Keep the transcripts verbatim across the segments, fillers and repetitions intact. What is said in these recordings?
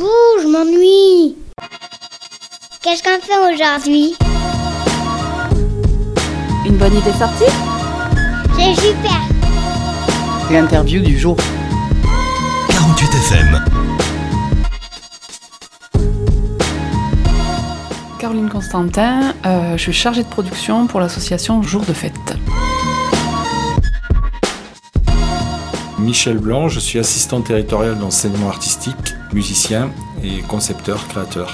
Ouh, je m'ennuie. Qu'est-ce qu'on fait aujourd'hui? Une bonne idée sortie? C'est super. L'interview du jour. quarante-huit F M. Caroline Constantin, euh, je suis chargée de production pour l'association Jour de Fête. Michel Blanc, je suis assistant territorial d'enseignement artistique, musicien et concepteur, créateur.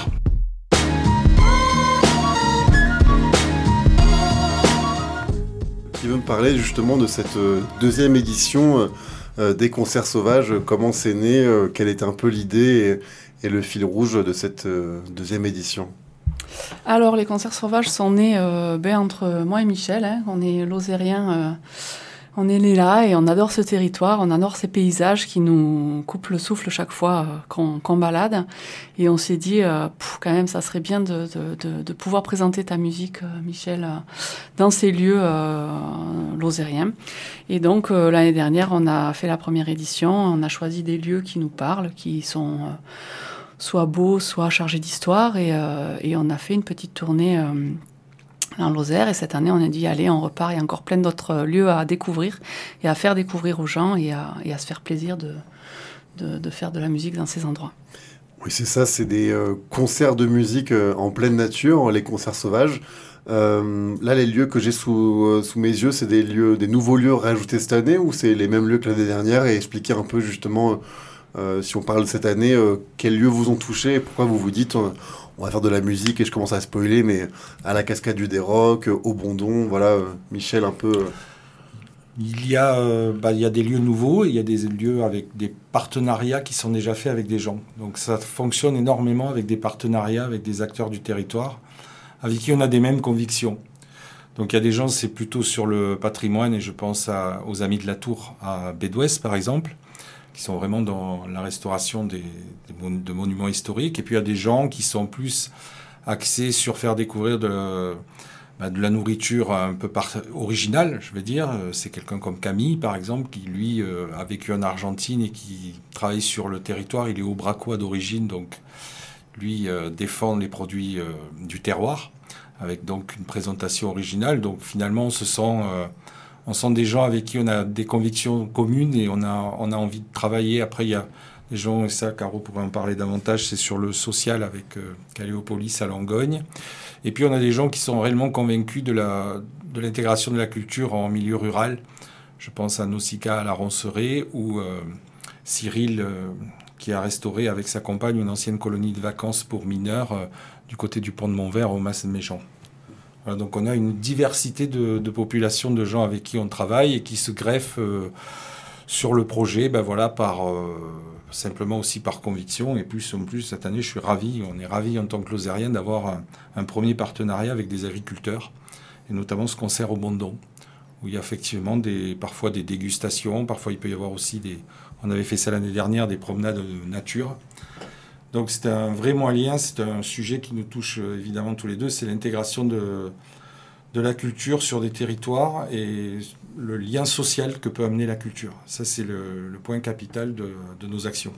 Qui veut me parler justement de cette deuxième édition euh, des concerts sauvages, comment c'est né, euh, quelle était un peu l'idée et, et le fil rouge de cette euh, deuxième édition? Alors, les concerts sauvages sont nés euh, ben, entre moi et Michel. Hein. On est lozériens, euh, on est nés là et on adore ce territoire, on adore ces paysages qui nous coupent le souffle chaque fois euh, qu'on, qu'on balade. Et on s'est dit, euh, pff, quand même, ça serait bien de, de, de, de pouvoir présenter ta musique, euh, Michel, euh, dans ces lieux euh, lozériens. Et donc, euh, l'année dernière, on a fait la première édition, on a choisi des lieux qui nous parlent, qui sont... Euh, soit beau, soit chargé d'histoire. Et, euh, et on a fait une petite tournée euh, en Lozère. Et cette année, on a dit, allez, on repart. Il y a encore plein d'autres lieux à découvrir et à faire découvrir aux gens et à, et à se faire plaisir de, de, de faire de la musique dans ces endroits. Oui, c'est ça, c'est des euh, concerts de musique euh, en pleine nature, les concerts sauvages. Euh, là, les lieux que j'ai sous, euh, sous mes yeux, c'est des lieux, des nouveaux lieux rajoutés cette année ou c'est les mêmes lieux que l'année dernière? Et expliquer un peu justement... Euh, si on parle de cette année, euh, quels lieux vous ont touché et pourquoi vous vous dites euh, on va faire de la musique et je commence à spoiler, mais à la Cascade du Déroc, euh, au Bondon, voilà, euh, Michel un peu... Euh... Il y a, euh, bah, il y a des lieux nouveaux, il y a des lieux avec des partenariats qui sont déjà faits avec des gens. Donc ça fonctionne énormément avec des partenariats, avec des acteurs du territoire, avec qui on a des mêmes convictions. Donc il y a des gens, c'est plutôt sur le patrimoine, et je pense à, aux Amis de la Tour, à Bédouès par exemple, qui sont vraiment dans la restauration des, des mon, de monuments historiques. Et puis il y a des gens qui sont plus axés sur faire découvrir de, bah, de la nourriture un peu par, originale, je veux dire. C'est quelqu'un comme Camille, par exemple, qui lui euh, a vécu en Argentine et qui travaille sur le territoire. Il est aubracois d'origine, donc lui euh, défend les produits euh, du terroir, avec donc une présentation originale. Donc finalement, on se sent... Euh, On sent des gens avec qui on a des convictions communes et on a, on a envie de travailler. Après, il y a des gens, et ça, Caro pourrait en parler davantage, c'est sur le social avec euh, Caléopolis à Langogne. Et puis, on a des gens qui sont réellement convaincus de, la, de l'intégration de la culture en milieu rural. Je pense à Nausicaa à la Ronceraie ou euh, Cyril, euh, qui a restauré avec sa compagne une ancienne colonie de vacances pour mineurs euh, du côté du pont de Montvert au Mas-de-Méjean. Voilà, donc on a une diversité de, de populations de gens avec qui on travaille et qui se greffent euh, sur le projet, ben voilà, par, euh, simplement aussi par conviction. Et plus en plus, cette année, je suis ravi, on est ravis en tant que Lozérien d'avoir un, un premier partenariat avec des agriculteurs, et notamment ce concert au Bondon, où il y a effectivement des, parfois des dégustations, parfois il peut y avoir aussi des... On avait fait ça l'année dernière, des promenades de nature. Donc c'est un vrai moyen, c'est un sujet qui nous touche euh, évidemment tous les deux, c'est l'intégration de, de la culture sur des territoires et le lien social que peut amener la culture. Ça, c'est le, le point capital de, de nos actions.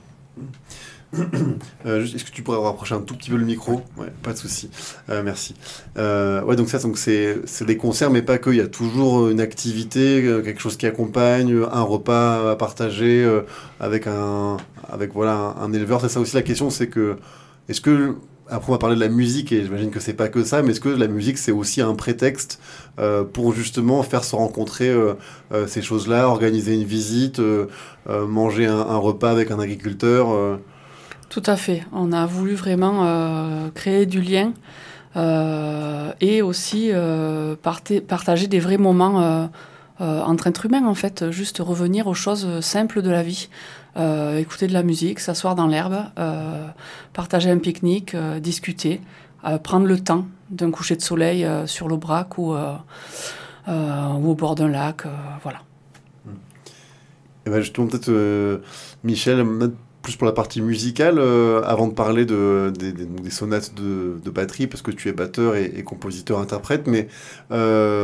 Euh, est-ce que tu pourrais rapprocher un tout petit peu le micro? Ouais, pas de souci. Euh, merci. Euh, ouais, donc ça, donc c'est, c'est des concerts, mais pas que. Il y a toujours une activité, quelque chose qui accompagne, un repas à partager euh, avec un, avec voilà un, un éleveur. C'est ça aussi la question, c'est que est-ce que après on va parler de la musique et j'imagine que c'est pas que ça, mais est-ce que la musique c'est aussi un prétexte euh, pour justement faire se rencontrer euh, euh, ces choses-là, organiser une visite, euh, euh, manger un, un repas avec un agriculteur euh... Tout à fait. On a voulu vraiment euh, créer du lien euh, et aussi euh, parta- partager des vrais moments euh, euh, entre êtres humains, en fait. Juste revenir aux choses simples de la vie. Euh, écouter de la musique, s'asseoir dans l'herbe, euh, partager un pique-nique, euh, discuter, euh, prendre le temps d'un coucher de soleil euh, sur l'Aubrac ou, euh, euh, ou au bord d'un lac. Euh, voilà. Et ben justement, peut-être, euh, Michel, plus pour la partie musicale, euh, avant de parler de, des, des, des sonates de, de batterie, parce que tu es batteur et, et compositeur-interprète, mais euh,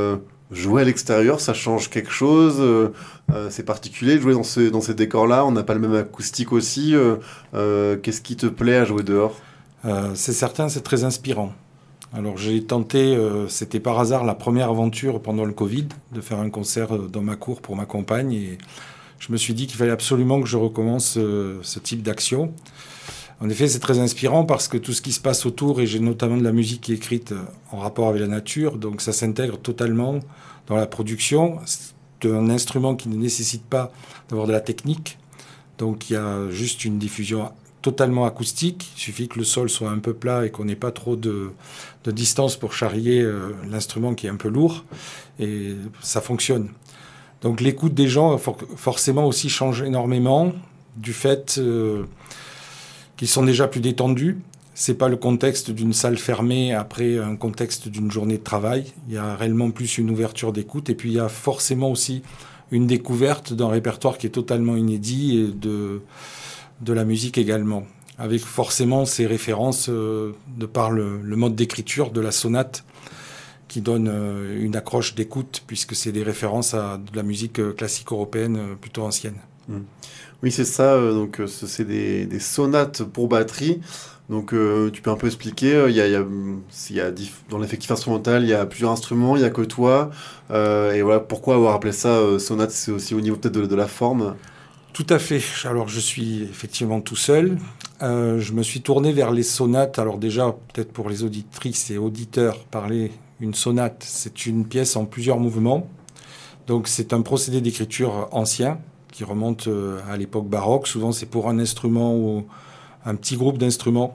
jouer à l'extérieur, ça change quelque chose, euh, euh, c'est particulier de jouer dans, ce, dans ces décors-là, on n'a pas le même acoustique aussi. Euh, euh, qu'est-ce qui te plaît à jouer dehors ? euh, C'est certain, c'est très inspirant. Alors j'ai tenté, euh, c'était par hasard la première aventure pendant le Covid, de faire un concert dans ma cour pour ma compagne, et je me suis dit qu'il fallait absolument que je recommence euh, ce type d'action. En effet, c'est très inspirant parce que tout ce qui se passe autour, et j'ai notamment de la musique qui est écrite en rapport avec la nature, donc ça s'intègre totalement dans la production. C'est un instrument qui ne nécessite pas d'avoir de la technique, donc il y a juste une diffusion totalement acoustique. Il suffit que le sol soit un peu plat et qu'on n'ait pas trop de, de distance pour charrier euh, l'instrument qui est un peu lourd, et ça fonctionne. Donc l'écoute des gens for- forcément aussi change énormément du fait... Euh, qui sont déjà plus détendus. C'est pas le contexte d'une salle fermée après un contexte d'une journée de travail. Il y a réellement plus une ouverture d'écoute. Et puis il y a forcément aussi une découverte d'un répertoire qui est totalement inédit et de, de la musique également. Avec forcément ces références euh, de par le, le mode d'écriture de la sonate qui donne euh, une accroche d'écoute puisque c'est des références à de la musique classique européenne euh, plutôt ancienne. Mmh. Oui, c'est ça. Euh, donc, euh, c'est des, des sonates pour batterie. Donc, euh, tu peux un peu expliquer. Il y a, il y a, il y a diff- dans l'effectif instrumental, il y a plusieurs instruments, il n'y a que toi. Euh, et voilà, pourquoi avoir appelé ça euh, sonate ? C'est aussi au niveau peut-être de, de la forme. Tout à fait. Alors, je suis effectivement tout seul. Euh, je me suis tourné vers les sonates. Alors déjà, peut-être pour les auditrices et auditeurs, parler une sonate, c'est une pièce en plusieurs mouvements. Donc, c'est un procédé d'écriture ancien qui remonte à l'époque baroque. Souvent, c'est pour un instrument ou un petit groupe d'instruments.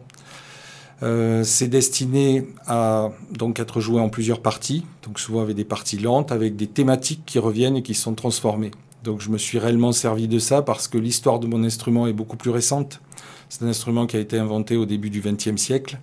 Euh, c'est destiné à donc être joué en plusieurs parties, donc souvent avec des parties lentes, avec des thématiques qui reviennent et qui sont transformées. Donc je me suis réellement servi de ça parce que l'histoire de mon instrument est beaucoup plus récente. C'est un instrument qui a été inventé au début du vingtième siècle.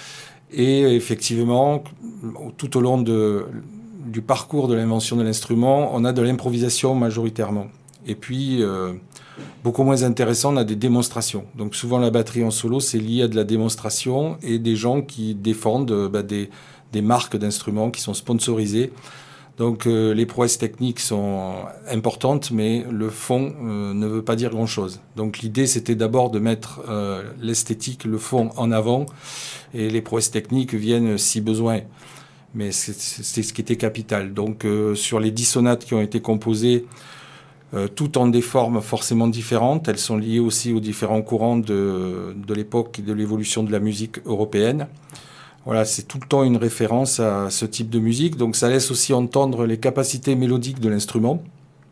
Et effectivement, tout au long de, du parcours de l'invention de l'instrument, on a de l'improvisation majoritairement. Et puis, euh, beaucoup moins intéressant, on a des démonstrations. Donc souvent, la batterie en solo, c'est lié à de la démonstration et des gens qui défendent euh, bah, des, des marques d'instruments qui sont sponsorisées. Donc euh, les prouesses techniques sont importantes, mais le fond euh, ne veut pas dire grand-chose. Donc l'idée, c'était d'abord de mettre euh, l'esthétique, le fond en avant, et les prouesses techniques viennent si besoin. Mais c'est, c'est ce qui était capital. Donc euh, sur les dix sonates qui ont été composées, Euh, tout en des formes forcément différentes. Elles sont liées aussi aux différents courants de, de l'époque et de l'évolution de la musique européenne. Voilà, c'est tout le temps une référence à ce type de musique. Donc ça laisse aussi entendre les capacités mélodiques de l'instrument,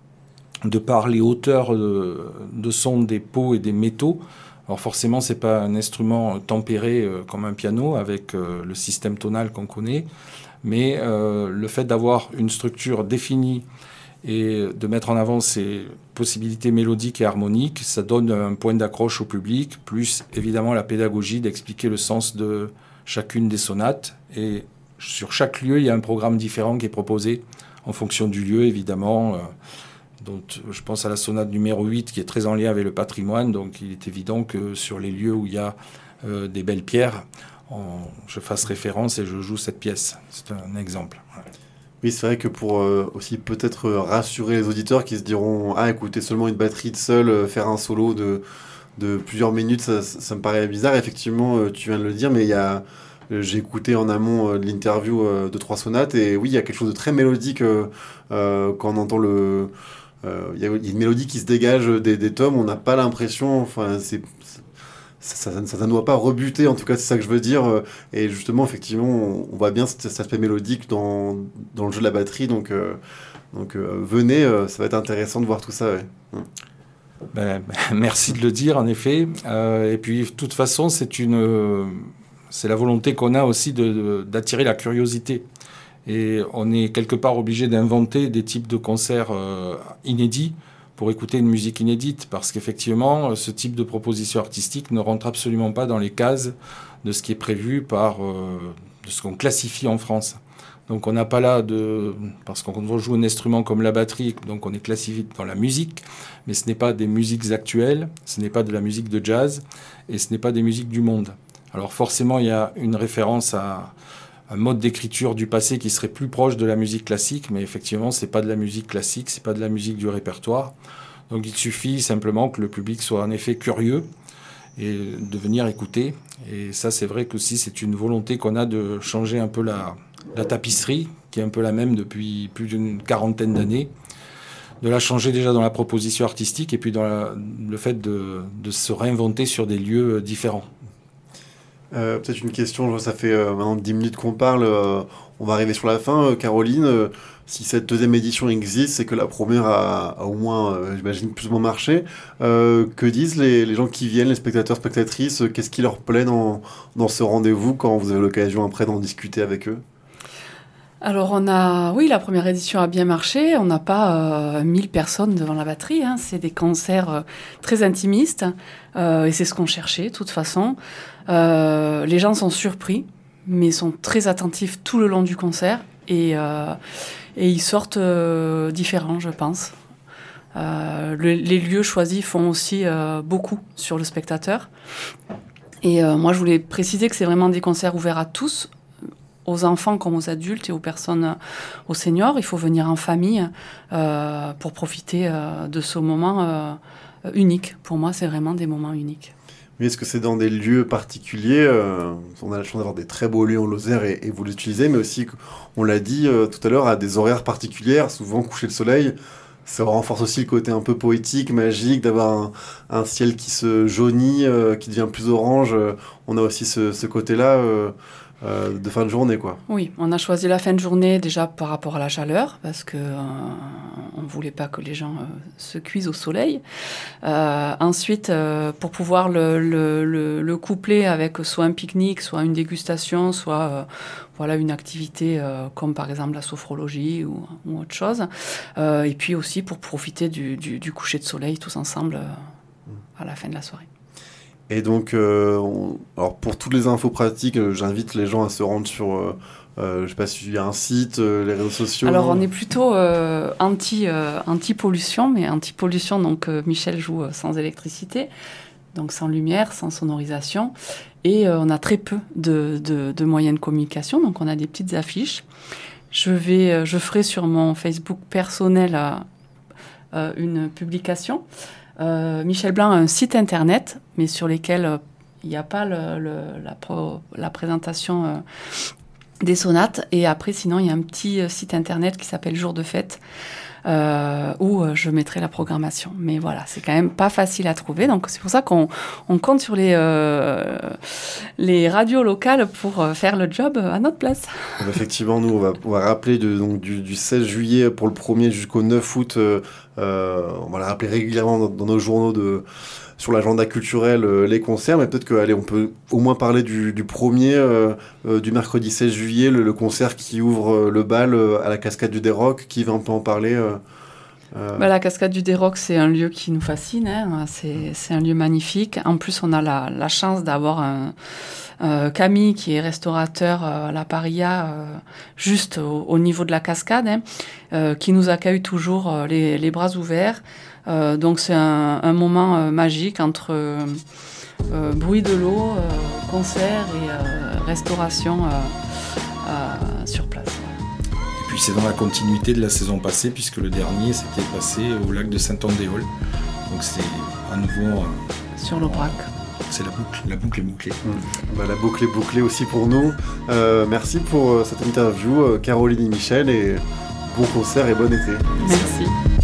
de par les hauteurs de, de son des peaux et des métaux. Alors forcément, c'est pas un instrument tempéré euh, comme un piano avec euh, le système tonal qu'on connaît, mais euh, le fait d'avoir une structure définie et de mettre en avant ces possibilités mélodiques et harmoniques, ça donne un point d'accroche au public, plus évidemment la pédagogie d'expliquer le sens de chacune des sonates. Et sur chaque lieu, il y a un programme différent qui est proposé en fonction du lieu, évidemment. Donc, je pense à la sonate numéro huit qui est très en lien avec le patrimoine, donc il est évident que sur les lieux où il y a euh, des belles pierres, on, je fasse référence et je joue cette pièce. C'est un exemple. Ouais. Oui, c'est vrai que pour euh, aussi peut-être rassurer les auditeurs qui se diront « Ah, écoutez, seulement une batterie de seul, euh, faire un solo de, de plusieurs minutes, ça, ça me paraît bizarre. » Effectivement, euh, tu viens de le dire, mais il y a, euh, j'ai écouté en amont euh, de l'interview euh, de trois sonates, et oui, il y a quelque chose de très mélodique euh, euh, quand on entend le... Euh, il y a une mélodie qui se dégage des, des tomes, on n'a pas l'impression... Enfin, c'est... Ça, ça, ça ne doit pas rebuter, en tout cas, c'est ça que je veux dire. Et justement, effectivement, on, on voit bien cet, cet aspect mélodique dans, dans le jeu de la batterie. Donc, euh, donc euh, venez, euh, ça va être intéressant de voir tout ça. Ouais. Ben, merci de le dire, en effet. Euh, et puis, de toute façon, c'est, une, euh, c'est la volonté qu'on a aussi de, de, d'attirer la curiosité. Et on est quelque part obligé d'inventer des types de concerts euh, inédits pour écouter une musique inédite, parce qu'effectivement, ce type de proposition artistique ne rentre absolument pas dans les cases de ce qui est prévu par euh, de ce qu'on classifie en France. Donc on n'a pas là de... Parce qu'on joue un instrument comme la batterie, donc on est classifié dans la musique, mais ce n'est pas des musiques actuelles, ce n'est pas de la musique de jazz, et ce n'est pas des musiques du monde. Alors forcément, il y a une référence à un mode d'écriture du passé qui serait plus proche de la musique classique, mais effectivement, c'est pas de la musique classique, c'est pas de la musique du répertoire. Donc il suffit simplement que le public soit en effet curieux et de venir écouter. Et ça, c'est vrai qu'aussi, c'est une volonté qu'on a de changer un peu la, la tapisserie, qui est un peu la même depuis plus d'une quarantaine d'années, de la changer déjà dans la proposition artistique et puis dans la, le fait de, de se réinventer sur des lieux différents. Euh, peut-être une question, ça fait euh, maintenant dix minutes qu'on parle, euh, on va arriver sur la fin. Euh, Caroline, euh, si cette deuxième édition existe, c'est que la première a, a au moins, euh, j'imagine, plus ou moins marché. Euh, que disent les, les gens qui viennent, les spectateurs, spectatrices, euh, qu'est-ce qui leur plaît dans, dans ce rendez-vous quand vous avez l'occasion après d'en discuter avec eux? Alors on a, oui, la première édition a bien marché. On n'a pas euh, mille personnes devant la batterie. Hein. C'est des concerts euh, très intimistes euh, et c'est ce qu'on cherchait de toute façon. Euh, les gens sont surpris, mais sont très attentifs tout le long du concert et, euh, et ils sortent euh, différents, je pense. Euh, le, les lieux choisis font aussi euh, beaucoup sur le spectateur. Et euh, moi, je voulais préciser que c'est vraiment des concerts ouverts à tous, aux enfants comme aux adultes et aux personnes, aux seniors. Il faut venir en famille euh, pour profiter euh, de ce moment euh, unique. Pour moi, c'est vraiment des moments uniques. Mais est-ce que c'est dans des lieux particuliers euh, on a la chance d'avoir des très beaux lieux en Lozère et, et vous l'utilisez, mais aussi, on l'a dit euh, tout à l'heure, à des horaires particuliers, souvent coucher le soleil. Ça renforce aussi le côté un peu poétique, magique, d'avoir un, un ciel qui se jaunit, euh, qui devient plus orange. On a aussi ce, ce côté-là euh, euh, de fin de journée, quoi. Oui, on a choisi la fin de journée déjà par rapport à la chaleur, parce que euh, on ne voulait pas que les gens euh, se cuisent au soleil. Euh, ensuite, euh, pour pouvoir le, le, le, le coupler avec soit un pique-nique, soit une dégustation, soit euh, voilà, une activité euh, comme par exemple la sophrologie ou, ou autre chose. Euh, et puis aussi pour profiter du, du, du coucher de soleil tous ensemble euh, à la fin de la soirée. Et donc, euh, on, alors pour toutes les infos pratiques, euh, j'invite les gens à se rendre sur, euh, euh, je sais pas s'il y a un site, euh, les réseaux sociaux. Alors on est plutôt euh, anti, euh, anti-pollution, mais anti-pollution, donc euh, Michel joue euh, sans électricité, donc sans lumière, sans sonorisation, et euh, on a très peu de, de, de moyens de communication, donc on a des petites affiches. Je, vais, euh, je ferai sur mon Facebook personnel euh, euh, une publication. Euh, Michel Blanc a un site internet, mais sur lequel euh, il n'y a pas le, le, la, pro, la présentation euh, des sonates. Et après, sinon, il y a un petit euh, site internet qui s'appelle Jour de fête, euh, où euh, je mettrai la programmation. Mais voilà, c'est quand même pas facile à trouver. Donc, c'est pour ça qu'on on compte sur les, euh, les radios locales pour euh, faire le job à notre place. Effectivement, nous, on va, on va rappeler de, donc, du, du seize juillet pour le premier jusqu'au neuf août. Euh, Euh, on va la rappeler régulièrement dans, dans nos journaux de, sur l'agenda culturel, euh, les concerts, mais peut-être que, allez, on peut au moins parler du, du premier, euh, euh, du mercredi seize juillet, le, le concert qui ouvre euh, le bal euh, à la Cascade du Déroc. Qui va un peu en parler euh, euh... Bah, la Cascade du Déroc, c'est un lieu qui nous fascine, hein. c'est, c'est un lieu magnifique. En plus, on a la, la chance d'avoir un... Euh, Camille, qui est restaurateur euh, à la Paria, euh, juste au, au niveau de la cascade, hein, euh, qui nous accueille toujours euh, les, les bras ouverts. Euh, donc c'est un, un moment euh, magique entre euh, euh, bruit de l'eau, euh, concert et euh, restauration euh, euh, sur place. Et puis c'est dans la continuité de la saison passée, puisque le dernier s'était passé au lac de Saint-Andéol. Donc c'est à nouveau... Euh, sur l'Aubrac. C'est la boucle, la boucle est bouclée. Mmh. Bah, la boucle est bouclée aussi pour nous. Euh, merci pour euh, cette interview, euh, Caroline et Michel, et bon concert et bon été. Merci.